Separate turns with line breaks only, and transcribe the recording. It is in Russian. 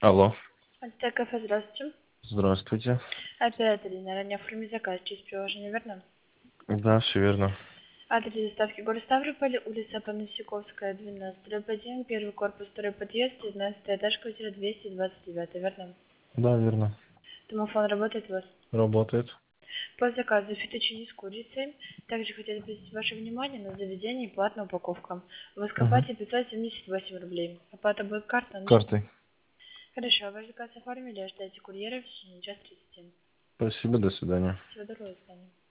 Алло.
Это кафе, здравствуйте.
Здравствуйте.
Оператор ранее оформить заказ через приложение, верно?
Да, все верно.
Адрес доставки город Ставрополь, улица Панасиковская, 12/1, первый корпус, второй подъезд, 19 этаж, квартира 229, верно?
Да, верно.
Домофон работает у вас?
Работает.
По заказу фетучини с курицей. Также хотели обратить ваше внимание на заведение и платная упаковка. В
Угу.
Аскопате 578 рублей. Оплата будет карта, наличными.
Картой.
Хорошо, ваш заказ оформили, ожидайте курьера в течение часа 30.
Спасибо, до свидания.
Всего доброго, до свидания.